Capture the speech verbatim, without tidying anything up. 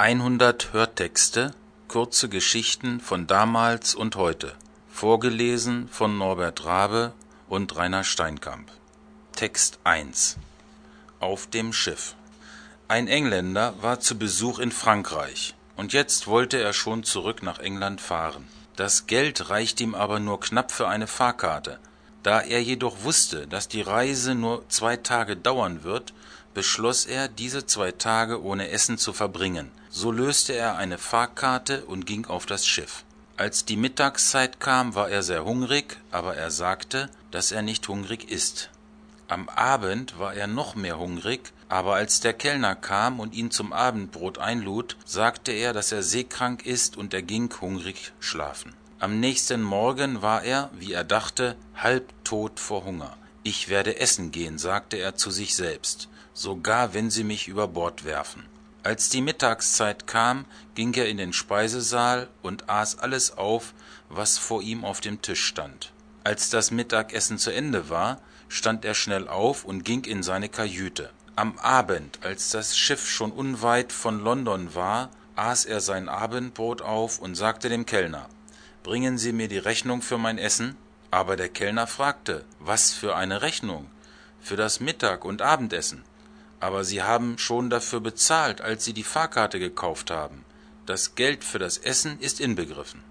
hundert Hörtexte, kurze Geschichten von damals und heute, vorgelesen von Norbert Rabe und Rainer Steinkamp. Text eins. Auf dem Schiff. Ein Engländer war zu Besuch in Frankreich, und jetzt wollte er schon zurück nach England fahren. Das Geld reichte ihm aber nur knapp für eine Fahrkarte. Da er jedoch wusste, dass die Reise nur zwei Tage dauern wird, beschloss er, diese zwei Tage ohne Essen zu verbringen. So löste er eine Fahrkarte und ging auf das Schiff. Als die Mittagszeit kam, war er sehr hungrig, aber er sagte, dass er nicht hungrig ist. Am Abend war er noch mehr hungrig, aber als der Kellner kam und ihn zum Abendbrot einlud, sagte er, dass er seekrank ist, und er ging hungrig schlafen. Am nächsten Morgen war er, wie er dachte, halbtot vor Hunger. »Ich werde essen gehen«, sagte er zu sich selbst, »sogar wenn sie mich über Bord werfen.« Als die Mittagszeit kam, ging er in den Speisesaal und aß alles auf, was vor ihm auf dem Tisch stand. Als das Mittagessen zu Ende war, stand er schnell auf und ging in seine Kajüte. Am Abend, als das Schiff schon unweit von London war, aß er sein Abendbrot auf und sagte dem Kellner: »Bringen Sie mir die Rechnung für mein Essen?« Aber der Kellner fragte: »Was für eine Rechnung?« »Für das Mittag- und Abendessen.« »Aber Sie haben schon dafür bezahlt, als Sie die Fahrkarte gekauft haben. Das Geld für das Essen ist inbegriffen.«